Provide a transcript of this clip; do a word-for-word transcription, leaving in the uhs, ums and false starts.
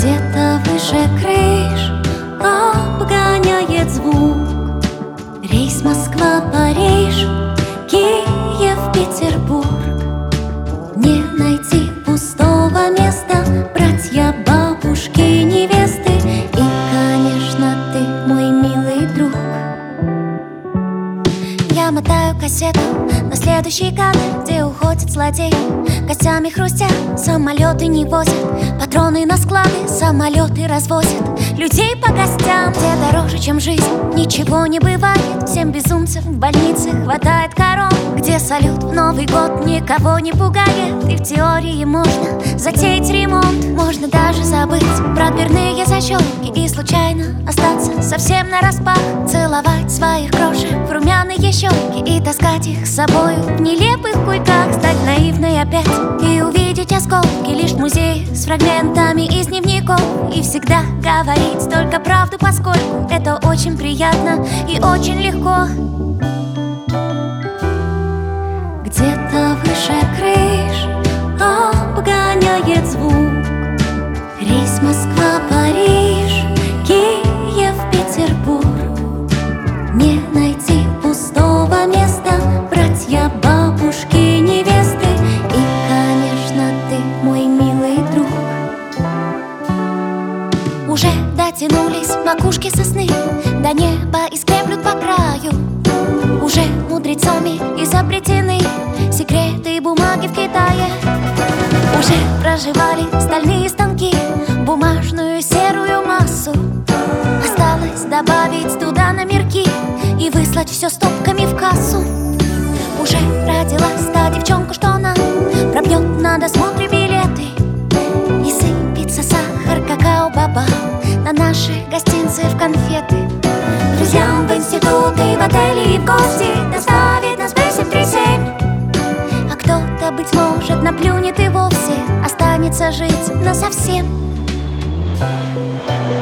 Где-то выше крыш обгоняет звук рейс Москва-Париж, Киев-Петербург. Не найти пустого места, братья, бабушки, невесты. И, конечно, ты мой милый друг. Я мотаю кассету на следующий кадр, где уходит злодей. Костями хрустят, самолеты не возят, патроны на склады, самолеты развозят. Людей по гостям, где дороже, чем жизнь, ничего не бывает. Всем безумцам в больнице хватает корон, где салют в Новый год никого не пугает. И в теории можно затеять ремонт, можно даже забыть про дверные защелки и случайно остаться совсем нараспах. Целовать своих крошек в румяные щеки и таскать их с собою в нелепых кульках. Стать наивной опять и увидеть осколки лишь в музее с фрагментами из дневников. И всегда говорить только правду, поскольку это очень приятно и очень легко. Где-то выше крыш обгоняет звук рейс Москва-Париж, Киев-Петербург. Не найти пустого места, братья, бабушки, невесты. И, конечно, ты мой милый друг. Уже дотянулись макушки сосны до неба и скреплют по краю. Уже мудрецами изобретены секреты бумаги в Китае. Уже проживали стальные станки бумажную серую массу. Осталось добавить туда номерки и выслать все стопками в кассу. Уже родилась та девчонка, что нам пробьет на досмотре билеты. И сыпется сахар, какао-баба на наши гостинцы в конфеты. Друзьям в институт и в отели и в гости доставит нас бэ семь три семь. А кто-то, быть может, наплюнет и вовсе останется жить насовсем.